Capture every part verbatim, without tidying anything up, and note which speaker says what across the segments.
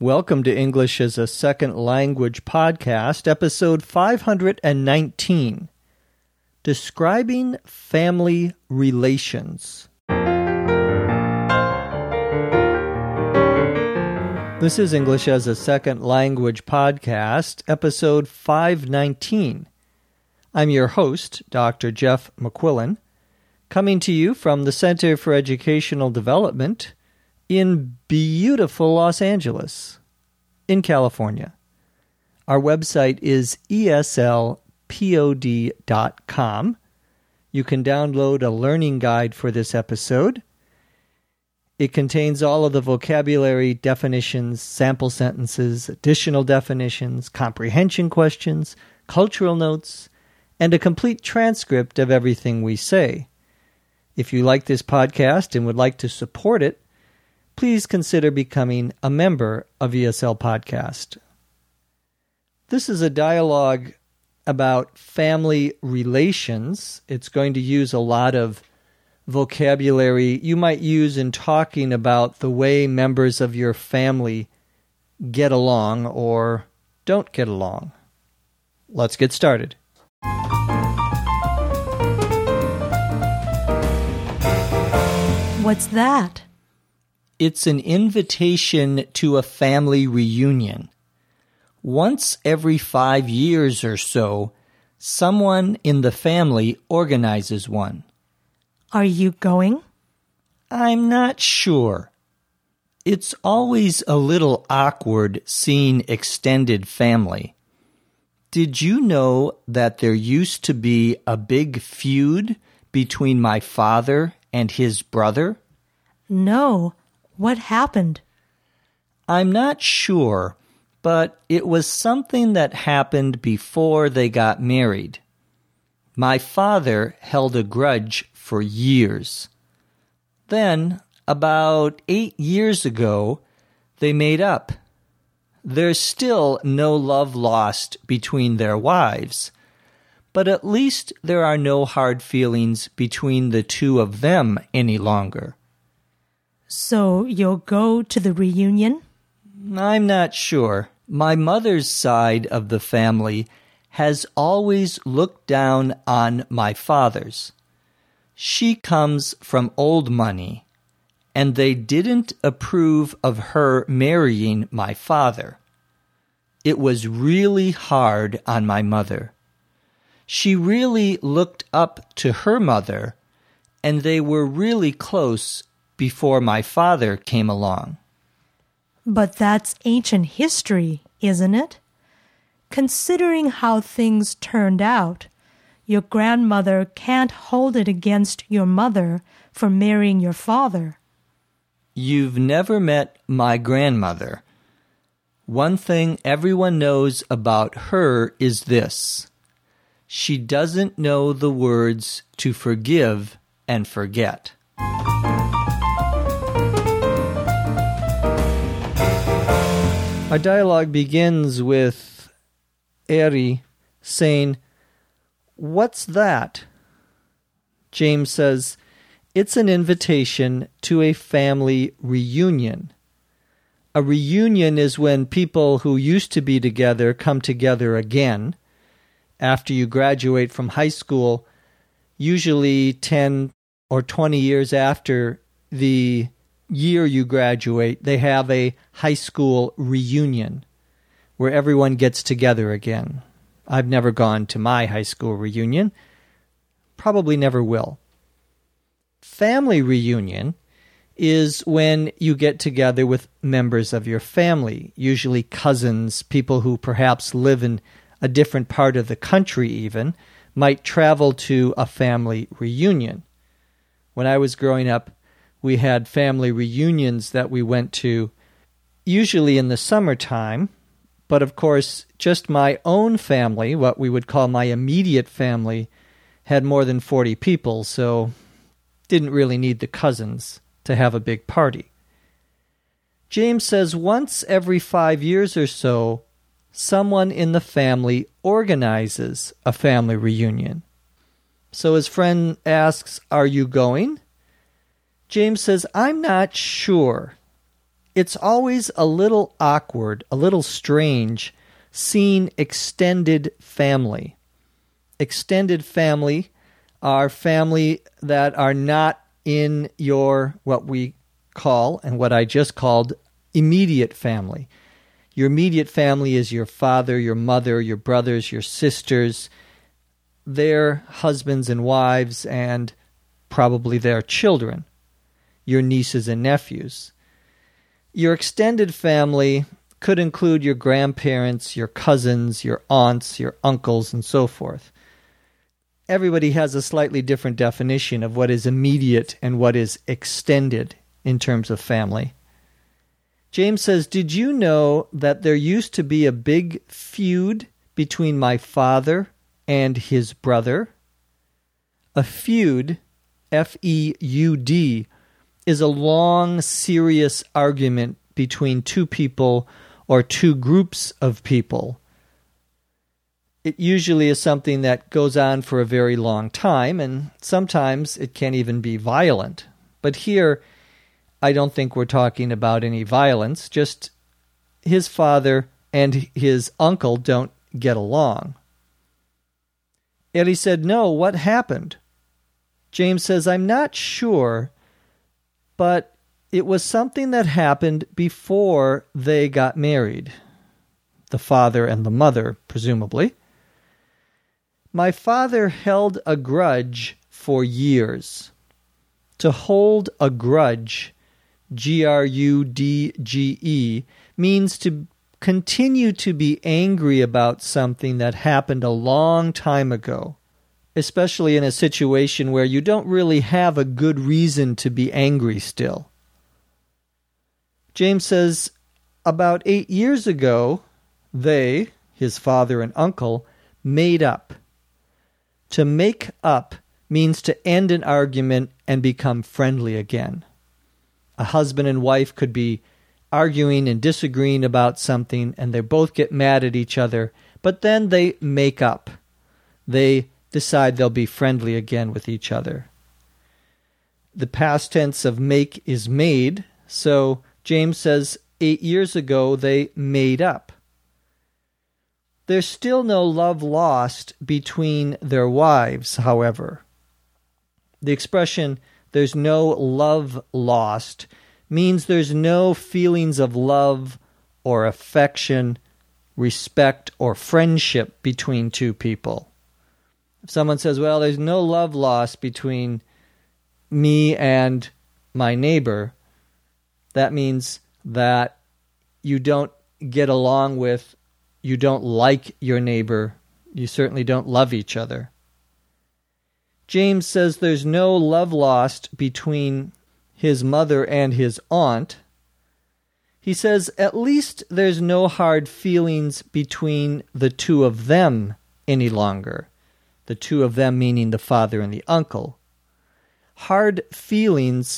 Speaker 1: Welcome to English as a Second Language podcast, episode five hundred nineteen, Describing Family Relations. This is English as a Second Language podcast, episode five nineteen. I'm your host, Doctor Jeff McQuillan, coming to you from the Center for Educational Development in beautiful Los Angeles, in California. Our website is E S L pod dot com. You can download a learning guide for this episode. It contains all of the vocabulary, definitions, sample sentences, additional definitions, comprehension questions, cultural notes, and a complete transcript of everything we say. If you like this podcast and would like to support it, please consider becoming a member of E S L Podcast. This is a dialogue about family relations. It's going to use a lot of vocabulary you might use in talking about the way members of your family get along or don't get along. Let's get started.
Speaker 2: What's that?
Speaker 1: It's an invitation to a family reunion. Once every five years or so, someone in the family organizes one.
Speaker 2: Are you going?
Speaker 1: I'm not sure. It's always a little awkward seeing extended family. Did you know that there used to be a big feud between my father and his brother?
Speaker 2: No. What happened?
Speaker 1: I'm not sure, but it was something that happened before they got married. My father held a grudge for years. Then, about eight years ago, they made up. There's still no love lost between their wives, but at least there are no hard feelings between the two of them any longer.
Speaker 2: So you'll go to the reunion?
Speaker 1: I'm not sure. My mother's side of the family has always looked down on my father's. She comes from old money, and they didn't approve of her marrying my father. It was really hard on my mother. She really looked up to her mother, and they were really close before my father came along.
Speaker 2: But that's ancient history, isn't it? Considering how things turned out, your grandmother can't hold it against your mother for marrying your father.
Speaker 1: You've never met my grandmother. One thing everyone knows about her is this: she doesn't know the words to forgive and forget. Our dialogue begins with Eri saying, "What's that?" James says, "It's an invitation to a family reunion." A reunion is when people who used to be together come together again. After you graduate from high school, usually ten or twenty years after the year you graduate, they have a high school reunion where everyone gets together again. I've never gone to my high school reunion. Probably never will. Family reunion is when you get together with members of your family, usually cousins, people who perhaps live in a different part of the country even, might travel to a family reunion. When I was growing up, we had family reunions that we went to, usually in the summertime, but of course, just my own family, what we would call my immediate family, had more than forty people, so didn't really need the cousins to have a big party. James says once every five years or so, someone in the family organizes a family reunion. So his friend asks, "Are you going?" James says, "I'm not sure. it's always a little awkward, a little strange, seeing extended family. Extended family are family that are not in your, what we call, and what I just called, immediate family. Your immediate family is your father, your mother, your brothers, your sisters, their husbands and wives, and probably their children, your nieces and nephews. Your extended family could include your grandparents, your cousins, your aunts, your uncles, and so forth. Everybody has a slightly different definition of what is immediate and what is extended in terms of family. James says, did you know that there used to be a big feud between my father and his brother? A feud, F E U D, is a long, serious argument between two people or two groups of people. It usually is something that goes on for a very long time, and sometimes it can even be violent. But here, I don't think we're talking about any violence, just his father and his uncle don't get along. Eri said, no, what happened? James says, I'm not sure, but it was something that happened before they got married. The father and the mother, presumably. My father held a grudge for years. To hold a grudge, G R U D G E, means to continue to be angry about something that happened a long time ago, especially in a situation where you don't really have a good reason to be angry still. James says, about eight years ago, they, his father and uncle, made up. To make up means to end an argument and become friendly again. A husband and wife could be arguing and disagreeing about something, and they both get mad at each other, but then they make up. They decide they'll be friendly again with each other. The past tense of make is made, so James says eight years ago they made up. There's still no love lost between their wives, however. The expression, there's no love lost, means there's no feelings of love or affection, respect, or friendship between two people. If someone says, well, there's no love lost between me and my neighbor, that means that you don't get along with, you don't like your neighbor, you certainly don't love each other. James says there's no love lost between his mother and his aunt. He says at least there's no hard feelings between the two of them any longer. The two of them meaning the father and the uncle. Hard feelings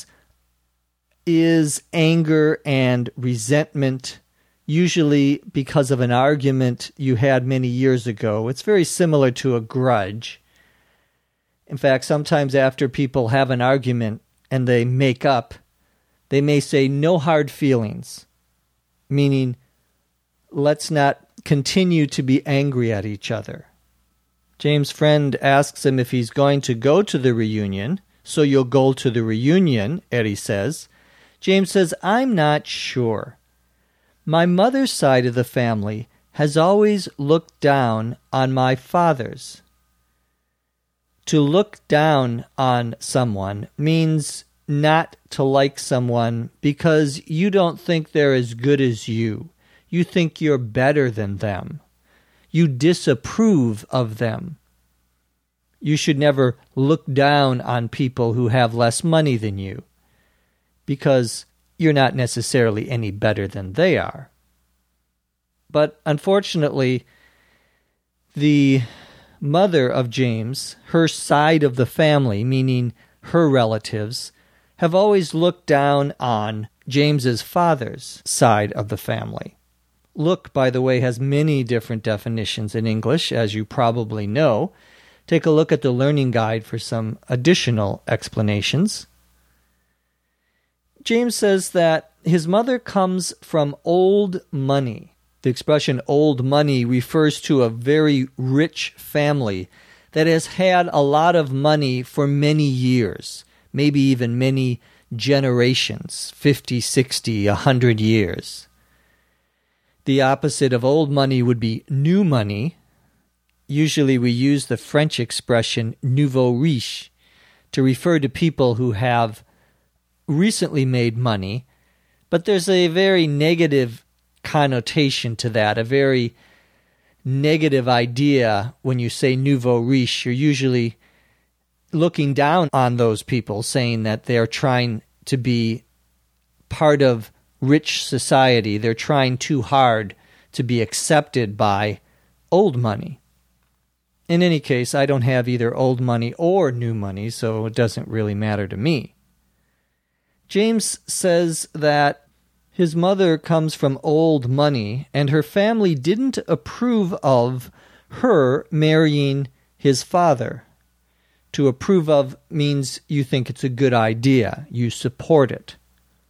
Speaker 1: is anger and resentment, usually because of an argument you had many years ago. It's very similar to a grudge. In fact, sometimes after people have an argument and they make up, they may say no hard feelings, meaning let's not continue to be angry at each other. James' friend asks him if he's going to go to the reunion, so you'll go to the reunion, Eri says. James says, I'm not sure. My mother's side of the family has always looked down on my father's. To look down on someone means not to like someone because you don't think they're as good as you. You think you're better than them. You disapprove of them. You should never look down on people who have less money than you because you're not necessarily any better than they are. But unfortunately, the mother of James, her side of the family, meaning her relatives, have always looked down on James's father's side of the family. Look, by the way, has many different definitions in English, as you probably know. Take a look at the Learning Guide for some additional explanations. James says that his mother comes from old money. The expression old money refers to a very rich family that has had a lot of money for many years, maybe even many generations, fifty, sixty, a hundred years. The opposite of old money would be new money. Usually we use the French expression nouveau riche to refer to people who have recently made money, but there's a very negative connotation to that, a very negative idea when you say nouveau riche. You're usually looking down on those people, saying that they're trying to be part of rich society. They're trying too hard to be accepted by old money. In any case, I don't have either old money or new money, so it doesn't really matter to me. James says that his mother comes from old money, and her family didn't approve of her marrying his father. To approve of means you think it's a good idea, you support it.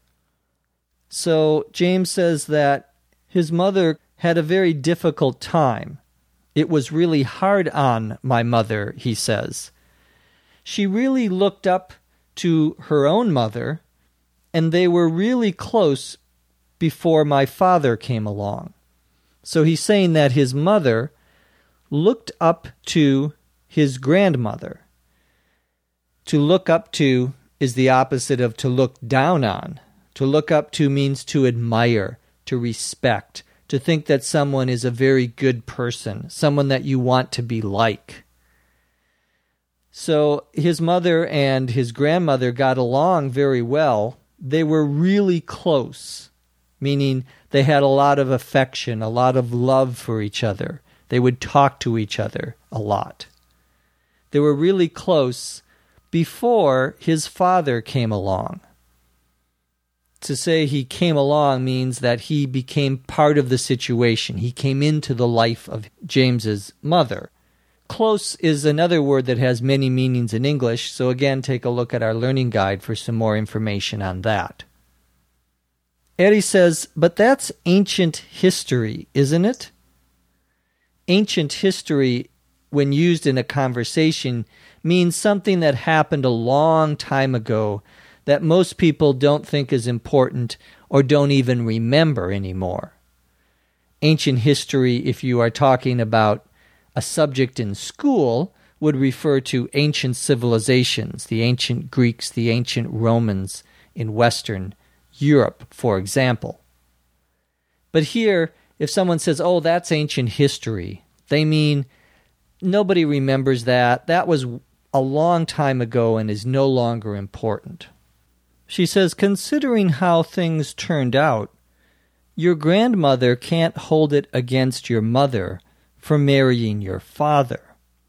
Speaker 1: So James says that his mother had a very difficult time. It was really hard on my mother, he says. She really looked up to her own mother, and they were really close before my father came along. So he's saying that his mother looked up to his grandmother. To look up to is the opposite of to look down on. To look up to means to admire, to respect, to think that someone is a very good person, someone that you want to be like. So his mother and his grandmother got along very well. They were really close, meaning they had a lot of affection, a lot of love for each other. They would talk to each other a lot. They were really close before his father came along. To say he came along means that he became part of the situation. He came into the life of James's mother. Close is another word that has many meanings in English, so again, take a look at our learning guide for some more information on that. Eddie says, but that's ancient history, isn't it? Ancient history, when used in a conversation, means something that happened a long time ago that most people don't think is important or don't even remember anymore. Ancient history, if you are talking about a subject in school, would refer to ancient civilizations, the ancient Greeks, the ancient Romans in Western Europe, for example. But here, if someone says, oh, that's ancient history, they mean nobody remembers that. That was a long time ago and is no longer important. She says, considering how things turned out, your grandmother can't hold it against your mother for marrying your father.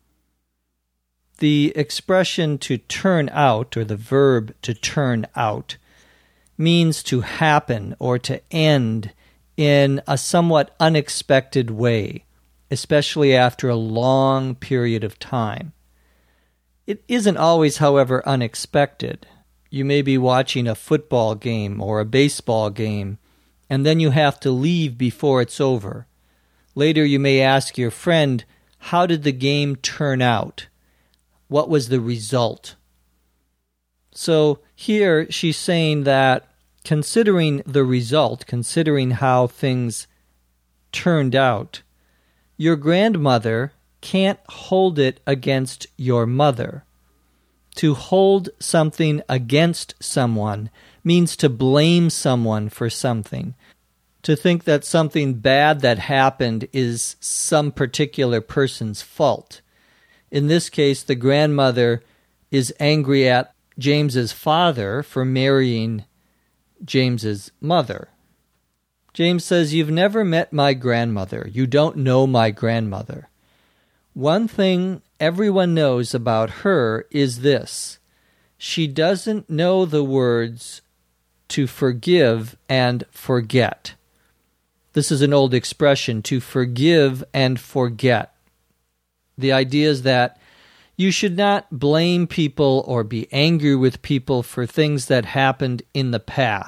Speaker 1: The expression to turn out, or the verb to turn out, means to happen or to end in a somewhat unexpected way, especially after a long period of time. It isn't always, however, unexpected. You may be watching a football game or a baseball game, and then you have to leave before it's over. Later you may ask your friend, how did the game turn out? What was the result? So here she's saying that considering the result, considering how things turned out, your grandmother can't hold it against your mother. To hold something against someone means to blame someone for something. To think that something bad that happened is some particular person's fault. In this case, the grandmother is angry at James's father for marrying James's mother. James says, you've never met my grandmother. You don't know my grandmother. One thing everyone knows about her is this: she doesn't know the words to forgive and forget. This is an old expression, to forgive and forget. The idea is that you should not blame people or be angry with people for things that happened in the past,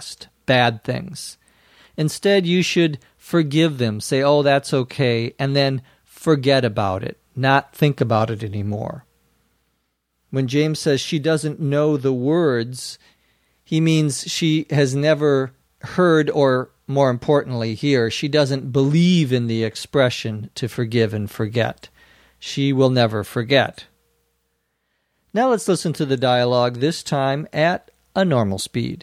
Speaker 1: bad things. Instead, you should forgive them. Say, oh, that's okay, and then forget about it, not think about it anymore. When James says she doesn't know the words, he means she has never heard, or more importantly here, she doesn't believe in the expression to forgive and forget. She will never forget. Now let's listen to the dialogue, this time at a normal speed.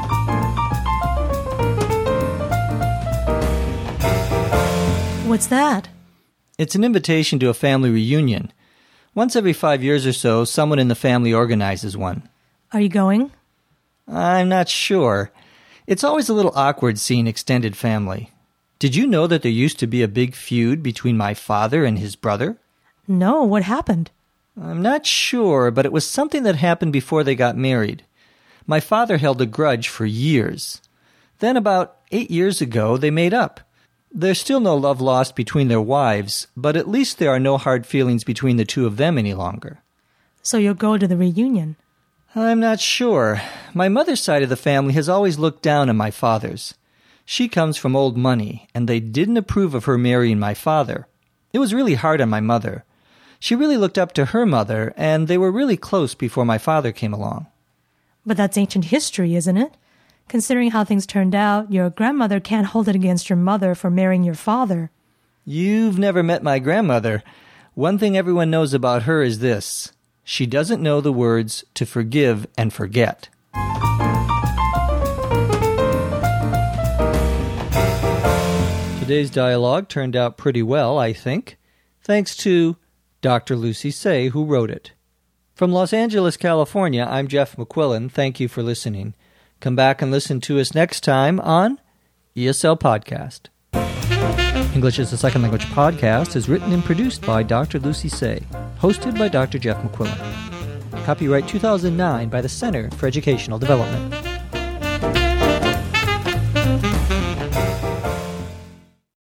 Speaker 2: What's that?
Speaker 1: It's an invitation to a family reunion. Once every five years or so, someone in the family organizes one.
Speaker 2: Are you going?
Speaker 1: I'm not sure. It's always a little awkward seeing extended family. Did you know that there used to be a big feud between my father and his brother?
Speaker 2: No, what happened?
Speaker 1: I'm not sure, but it was something that happened before they got married. My father held a grudge for years. Then about eight years ago, they made up. There's still no love lost between their wives, but at least there are no hard feelings between the two of them any longer.
Speaker 2: So you'll go to the reunion?
Speaker 1: I'm not sure. My mother's side of the family has always looked down on my father's. She comes from old money, and they didn't approve of her marrying my father. It was really hard on my mother. She really looked up to her mother, and they were really close before my father came along.
Speaker 2: But that's ancient history, isn't it? Considering how things turned out, your grandmother can't hold it against your mother for marrying your father.
Speaker 1: You've never met my grandmother. One thing everyone knows about her is this. She doesn't know the words to forgive and forget. Today's dialogue turned out pretty well, I think, thanks to Doctor Lucy Say, who wrote it. From Los Angeles, California, I'm Jeff McQuillan. Thank you for listening. Come back and listen to us next time on E S L Podcast. English as a Second Language podcast is written and produced by Doctor Lucy Say, hosted by Doctor Jeff McQuillan. Copyright two thousand nine by the Center for Educational Development.